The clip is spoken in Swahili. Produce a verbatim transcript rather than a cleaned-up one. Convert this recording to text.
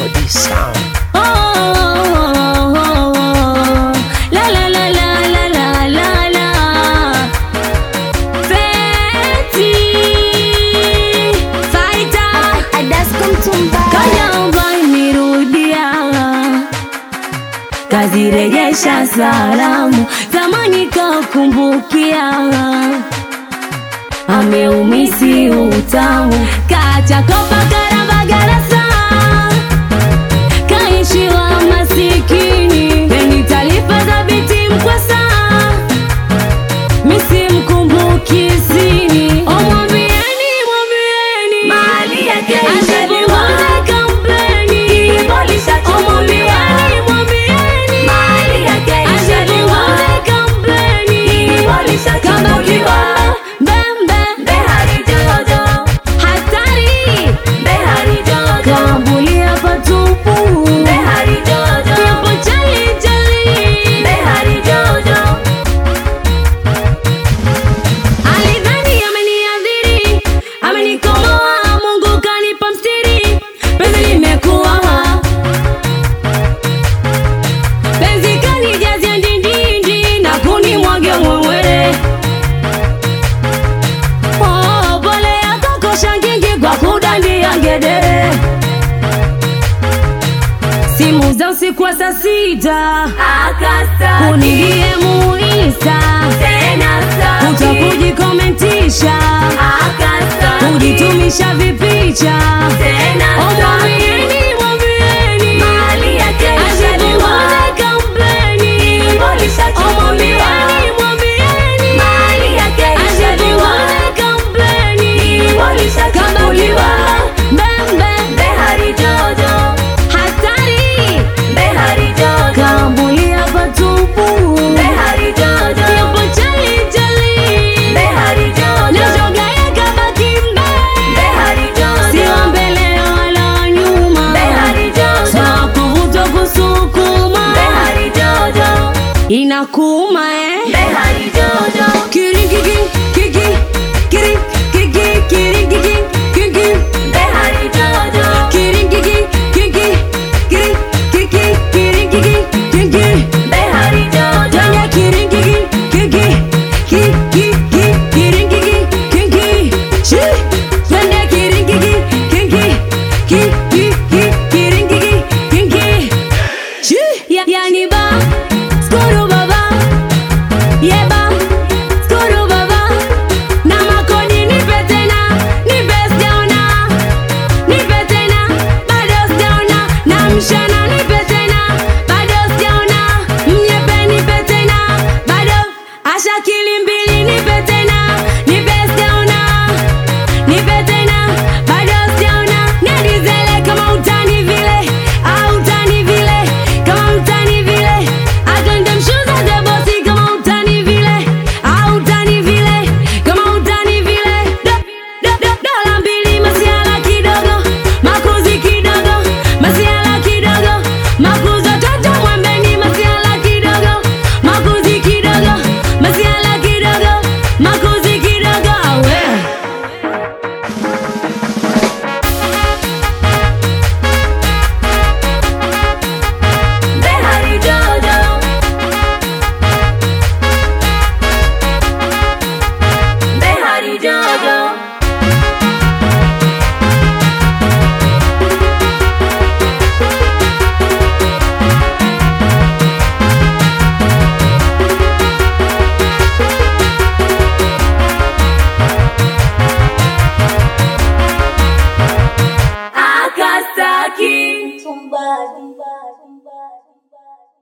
Melody Sound. Oh, oh, oh, oh, oh. La la la la la la la la. Feti Fighter Adasko Mtumba Kanyamba imerudia, kazirejesha salamu zamani kakumbukia, ameumisi utamu kacha kopa karamba garasa, kaishiwa masikini peni talifa za biti mkwasa, misi mkumbuki sini. O mwambieni mwambieni mali yake ishaliwa kampeni kibolisha chumuli. O mwambieni mwambieni mali yake ishaliwa kampeni kibolisha chumuli. Simu za usiku wa saa sita akasta kunilie muisa tena safi, kutakujikomentisha akasta kujitumisha vipicha tena safi. O mwambieni mwambieni mali yake ishaliwa kampeni kibolisha chumuli. O mwambieni mwambieni mali yake ishaliwa kampeni kibolisha chumuli. Bembe behari jojo kambulia patupu behari jojo, yupo chali chali behari jojo, nishoga ya kabaki mbe behari jojo, siwa mbele wala nyuma behari jojo, sawa kuvuto kusukuma behari jojo, inakuuma eh behari jojo. Kiri kiki kiki kiri kiki kiri kiki kiki behari jojo, kiri kiki kiki kiri kiki kiri kiki kiki behari jojo, tanya kiri kiki kiki kiki kiri kiki kiki shi tanya kiri kiki kiki kiki kiri kiki kiki shi ya yani ba skoro baba yeba skoro baba na makoni nipe tena nipe sijaona nipe tena bado sijaona na mshana nipe tena bado sijaona mnyepe nipe tena bado asha kilimbili nipe tena nipe sijaona nipe tena bado sijaona nedizele kama utani vile au utani vile kama utani vile agenda mshuza ze bosi kama utani vile au utani vile kama utani vile do, do, do, dola mbili masiala kidogo makuzi kidogo masiala kidogo makuzo toto mwambeni masiala kidogo makuzi kidogo masiala kidogo makuzi kidogo awe behari jojo behari jojo. Akastaki Mtumba